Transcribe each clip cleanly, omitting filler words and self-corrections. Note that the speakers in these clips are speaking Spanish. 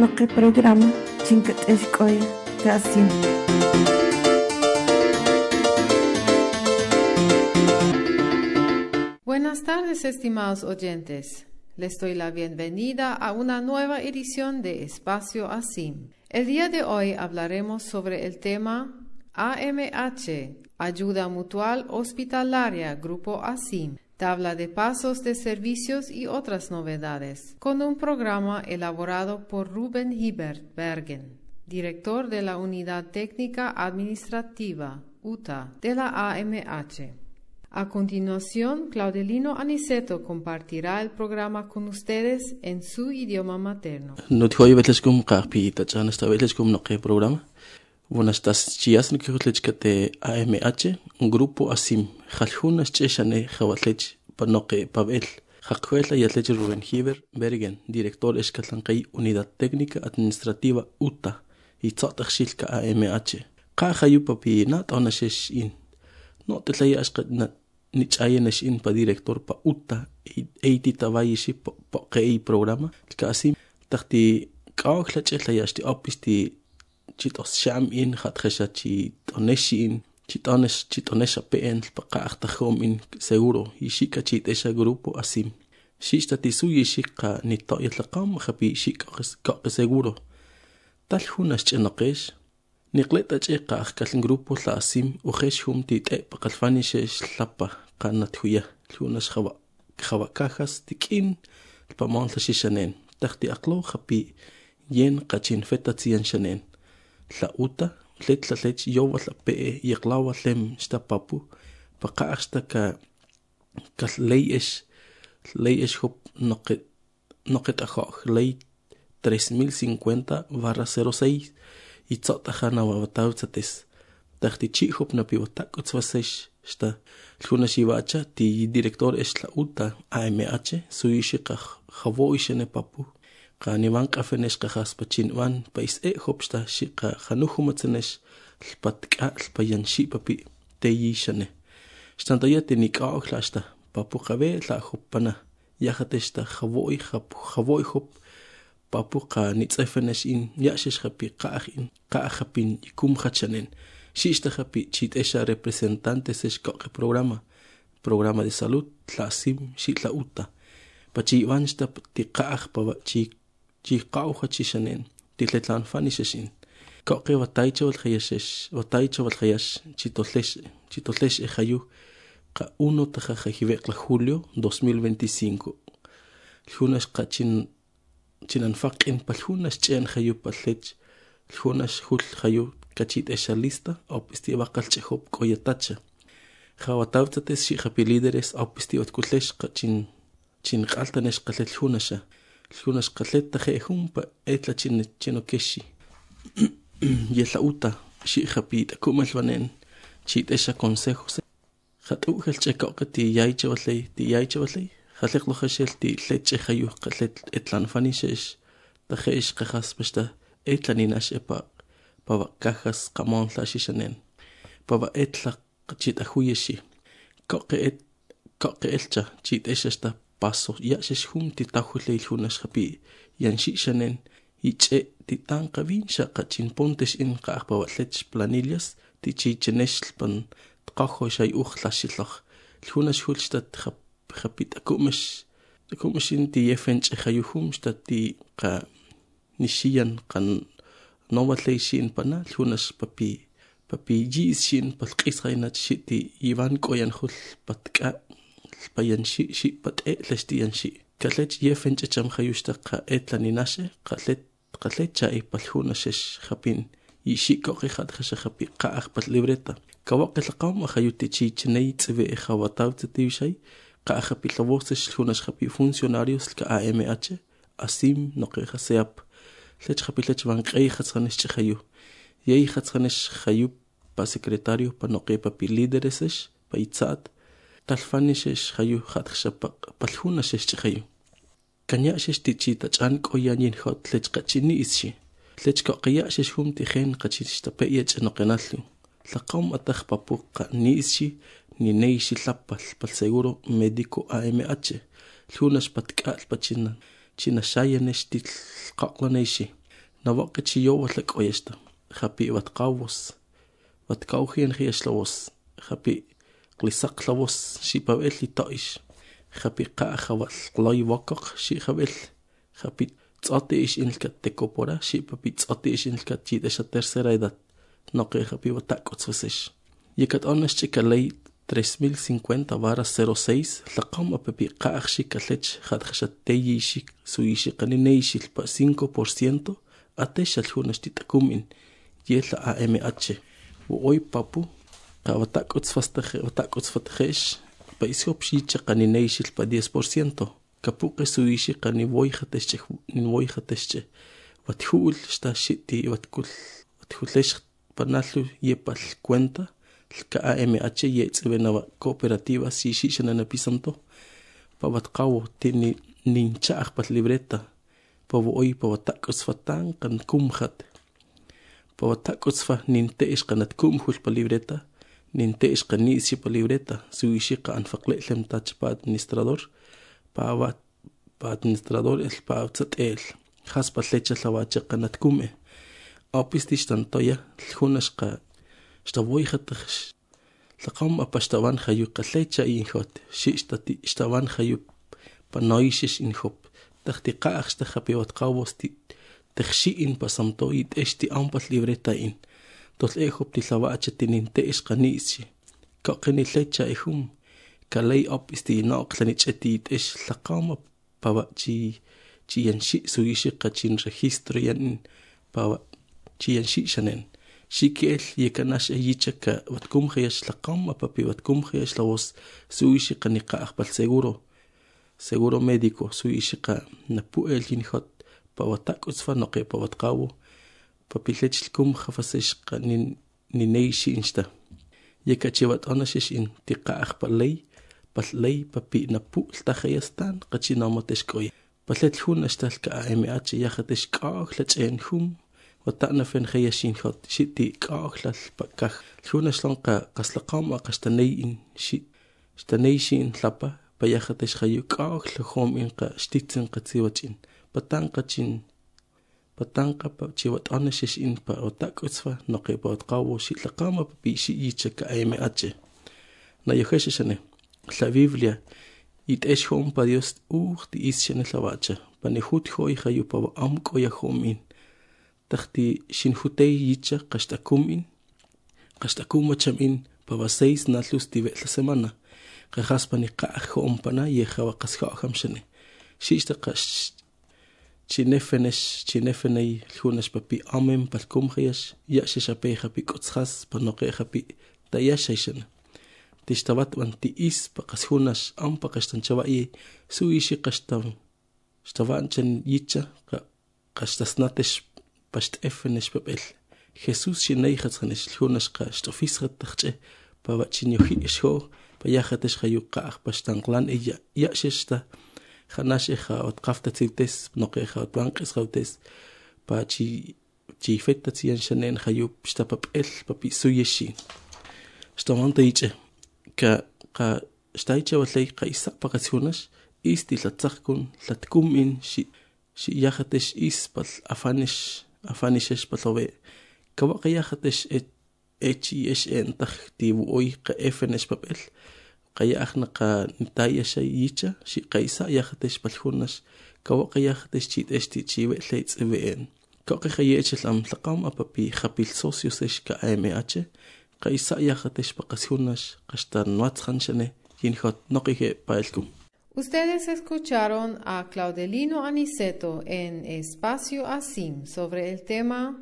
noqi programa chinkat eshkoya kasim. Buenas tardes, estimados oyentes. Les doy la bienvenida a una nueva edición de Espacio ASIM. El día de hoy hablaremos sobre el tema AMH, Ayuda Mutual Hospitalaria, Grupo ASIM, tabla de pasos de servicios y otras novedades, con un programa elaborado por Ruben Hibert Bergen, director de la Unidad Técnica Administrativa, UTA, de la AMH. A continuación, Claudelino Aniceto compartirá el programa con ustedes en su idioma materno. Programa. Buenas tardes, de AMH, un grupo ASIM. Jaljunas cheshane jawatlech panoque pavel. Jacuela y atlech Rubén Hibert Bergen, director escatlancay Unidad Técnica Administrativa UTA, y tzotachilka AMH. Kajayu papi nat onashesh in. No te laya ascatnat. Nichayenesh in pa director pa UTA, eiti tabayishi pa kei programa. Kasim, tachti kaoklachelayash opisti. Chitos sham in hatresha chitoneshi in chitonesha pen paqaachtajom in seguro yishika chitesha grupo ASIM shishta tisu yishika nito yatlaqam khapi shika seguro tal hunas chenaqesh niqleta cheqa akal grupo la ASIM ujesh hum tite paqalfani shesh lapa qanat huya hunas khawa cajas tikin pamon shishanen tachti aqlo khapi yen qachin fetatsian shanen la UTA lech yo la pe yaqlawa lem sta papu paqaxta ka leish hop noqet ajoj ley 3050/06 y tzotahana wabatawtsates tachti chihop na piwatakutswasesh sta luna shivacha ti director es la UTA AMH suishiqa khavoishene papu Kaniwan kafenesh kajas pachinwan pais hopsta shika hanuhumatsenesh lpatka lpayanshi papi teyishane. Stantoya tenika oklashta papu kabe la hopana yahateshta havoi hop papu ka nitzefenesh in yashish hapi ka'in ka'hapin ikum hachanen. Shishta hapi chitesha representantes eshkoke programa de salud la ASIM shit la UTA. Pachiwansta tika'ah pava Chikauha chishanen, Titletlan fanishin. Koke wataicha wal hayash, chitotlesh ejayu, ka 1 tajajajivekla julio 2025. Lhunas chinanfak in palhunas chen hayu palech, lhunas hul hayu kachit eshalista, opisti bakalchehop koyatacha. Hawatautates shihapi líderes opisti otkutlesh chin altanesh kalet hunasha. Lunas qaleta jehumpa etla chinokeshi yela UTA shihapita kumalwanen chitesha consejos hatujel chekoka ti yaichawalei haleklo hashel ti leche hayu qalet etlan fanishesh tajesh qajas pesta etlaninash epa pava cajas qamon la shishanen pava etla chita huyeshi koke elcha chitesha paso yashish hum titahule ilhunas hapi yanshi shanen iche titan qabin shaqa chinpontesh in qaqpawalech planillas tichichenesh pan tqajo shay ukhlashillah ilhunas hulstat khapit akumesh in tiyefench khayuhum stati qa nishiyan qan novatleishin pana ilhunas papi jishin palqishainat shiti ivan koyan hul patka payanshi shi pate lestiyanshi kalech yefench chamkhayushta qa etlaninashe qalet chai palhunashesh khapin yishiko qhat khashapi qa aqpat libreta kawaqel qawm khayuti chichnei tsve khawatawtstishay qa khapi lawoses lhunas khapi funcionarios ka AMH ASIM noqeja seap lech khapi lech banqey khatsanish chayu yey khatsanish khayu pa secretario pa noqe papi líderes pa itzat talfanishesh hayu khatkhshapa palhunashesh chayu kanyashesh tichita chan koyanin hot lech qachini isshi lech qoqyashesh hum tijen qachishta peyech noqenallu laqam atakh papu qani isshi ni neishi lapal pal seguro médico AMH lhunas patkal pachina china shayanesh til qaqlaneishi Navaqa chiyo watlak oyesta. Hapi watkawos. Watkawhien hieslavos. Hapi glisaklavos. Shipabel litaish. Hapi qaahawal gloy wakak. Shipabel. Hapi tzati ish inilka tekopora. Shipapi tzati ish inilka chidesha tercera edad. Noqe hapi watakotzvesish. Yekat onas chikalei 3050 vara 06 laqam apapi qaaqshi kalech khadkhshateyishi suyishi qanineishi pa 5% atesha lhunashtitakumin yela AMH wo hoy papu qawatakotzfatjesh pa isiopshi qanineishi pa 10% kapuqe suyishi qanivoy khateshche nivoy khateshche wathul shtashiti watkulesh panallu yepal cuenta ka AMH yetzbenava cooperativa si shishanana pisanto pavatqawo tini ninchaq pat libreta pavoy pavatakosfatan kan kumkhat pavatakosfa ninte isqanat kumhul pa libreta ninte isqanisi pa libreta suishiqa anfaqlelem tachpa administrador pa administrador el pa tsatel haspa lecha lawache qanat kume apistish tantoya ljunashqa Stavoy khatx laqam apastavan khayu qallecha inhot shistati stavan khayu panoishish inhop takhtiqax takhapewat qawosti takhshin pasamtoit esti ampas libreta in tol ehop tilawacha tininte isqanisi kaqini lecha ehum kalay op isti naqlanichetit ish laqam pawachi chiyanshi suyishi qachin registro yan pawa chiyanshi shanen Shikel yekanash yichaka watkum khiyash laqam apapi watkum khiyash lawos suishi qaniqa aqbal seguro médico suishi qa napu el inhot pawatakosfa noqe pawatqawo papilech kum khafasesh qanin nineishi insta yekachewat onashish in tiqa aqbal lay papi napu takhayastan qachinamotesh qoy palet hun ashtal ka AMH yakhatesh qaqlachen hum وطعنا فين خياشين خط شتي كاخلال بكخ شونا شلونقا قسلقام قشتنيين شتنيشين لبا بياختش خيو كاخل خوم إنقا شتيتن قتسيوتين بطانقا بچيوات آنشش إن با وطاق أصفا نقي بوطقاو شيت لقاما بيشي يتشك AMH نا يخششنه لبيبليا يتأش خوم با ديوست دي إسشن لواجه بانيخوت خوي خيو با أمكو يخومين تختي شنخوتي يتشا قشتاكومين قشتاكوما تشامين بابا 6 ناتلوس دي بيت لسمانا قخاس باني قاخو أمبانا يخوا قسخا خمشني شيشتاقش تشينفني الخونش بابي أمم بالكوم خياش يأشيشا بيخا بي كوتسخاس بانوقيخا بي تاياشيشن تشتوات وانتي إيس بقسخونش أم بقشتنشوائي سويشي قشتاون شتوانشن يتشا قشتسناتش Past effenish babel. Jesus shineichatsanish lunashqa stofisqatachche pawachinyohi isho payakhatish khayuqa pastanglan yashishta khanashikha otqaftatsites noqeha otbanqis khawtes pachi chifettatsian shanen khayup stapapel papi suyeshi stamanta iche ka staiche walay qaisa paqatsunash istilatsaqkun latkumin shi yakhatish ispal afanishesh palowe kawaqayakhatish echi entaq tibu oy qa efenesh papel qayakhna qa nitaya shayicha shi qaisa yakhatish palhunash kawaqayakhatish chit esti chiwe leitsben kaqayechel am laqam apapi khapil socios esh ka AMH qaisa yakhatish paqashunash qashtan watxanshane yinhot noqige paelkum. Ustedes escucharon a Claudelino Aniceto en Espacio ASIM sobre el tema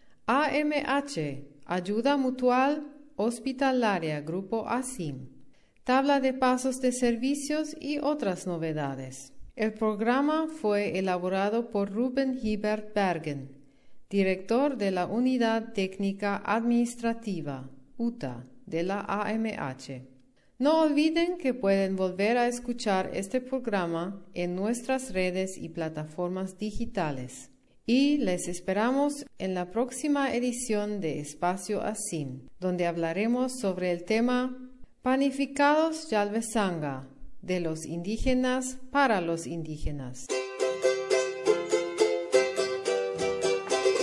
AMH, Ayuda Mutual Hospitalaria Grupo ASIM, tabla de pasos de servicios y otras novedades. El programa fue elaborado por Ruben Hibert Bergen, director de la Unidad Técnica Administrativa, UTA, de la AMH. No olviden que pueden volver a escuchar este programa en nuestras redes y plataformas digitales. Y les esperamos en la próxima edición de Espacio ASIM, donde hablaremos sobre el tema Panificados Yalvesanga, de los indígenas para los indígenas.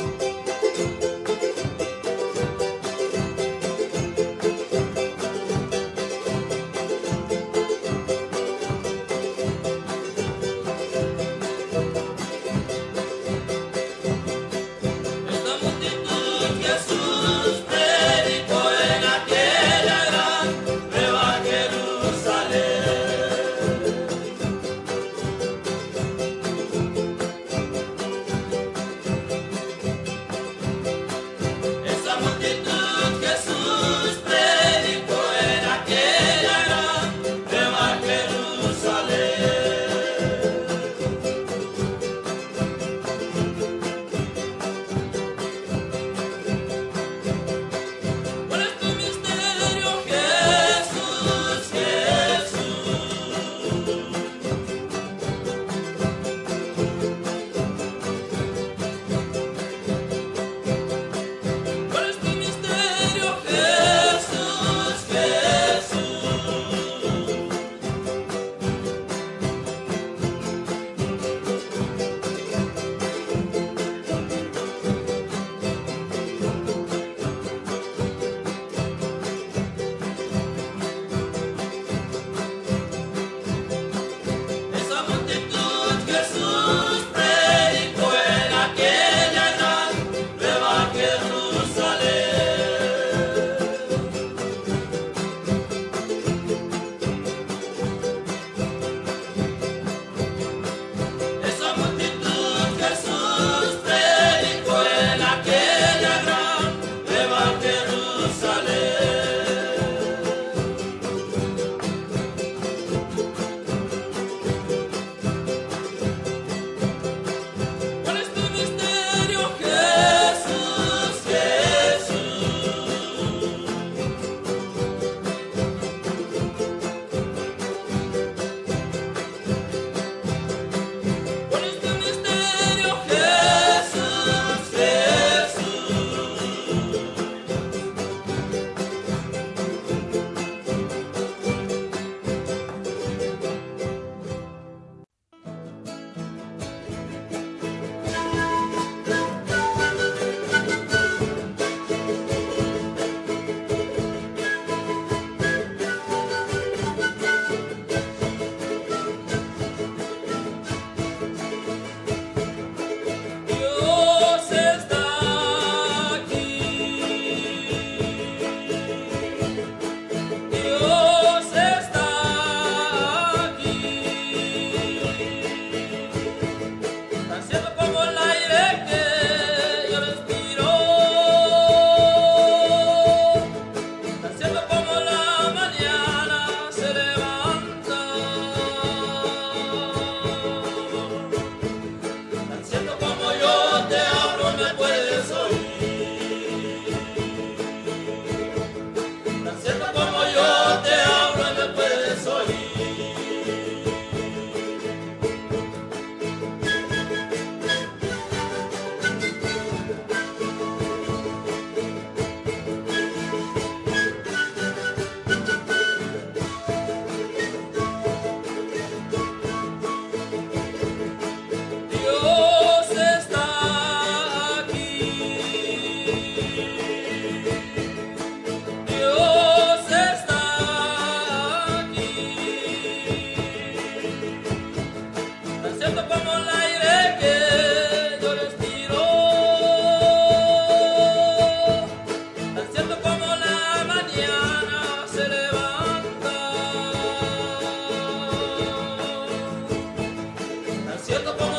Yo te pongo